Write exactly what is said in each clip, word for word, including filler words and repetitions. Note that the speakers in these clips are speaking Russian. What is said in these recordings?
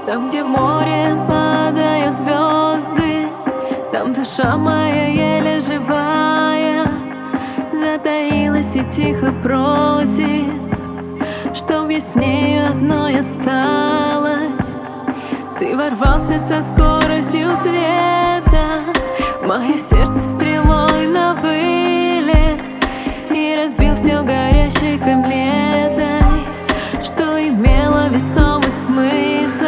Там, где в море падают звезды, там душа моя еле живая затаилась и тихо просит, чтоб я с нею одной осталась. Ты ворвался со скоростью света в мое сердце стрелой на вылет и разбил все горящей кометой, что имело весомый смысл.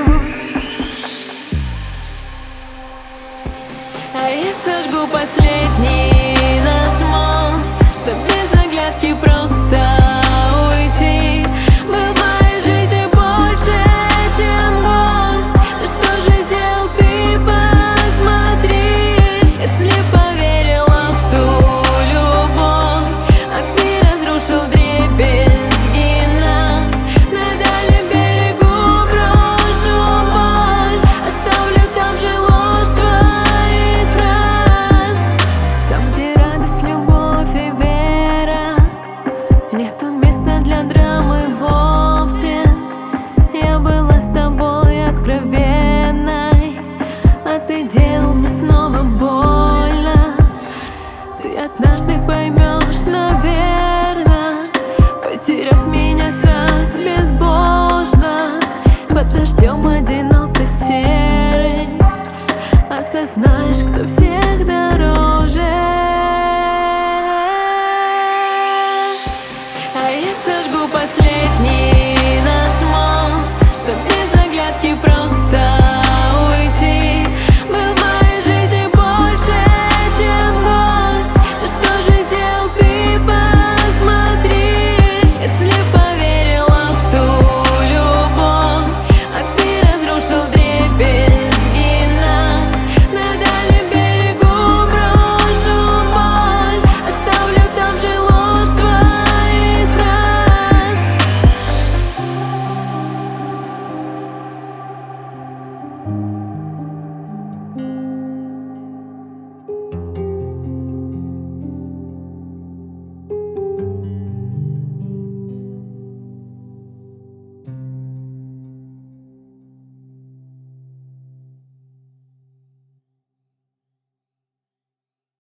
А я сожгу последний наш мост, чтоб без оглядки просто уйти. Был в моей жизни больше, чем гость. Ну что же сделал ты, посмотри. Если поверила в ту любовь, а ты разрушил вдребезги нас. На дальнем берегу брошу боль, оставлю там же ложь твоих фраз. Там, где радость, любовь и вера, нету места для драмы вовсе. Я была с тобой откровенной, а ты делал мне снова больно. Ты однажды поймешь, наверно, потеряв меня так безбожно. Под дождем одиноко серый осознаешь, кто всех дорог.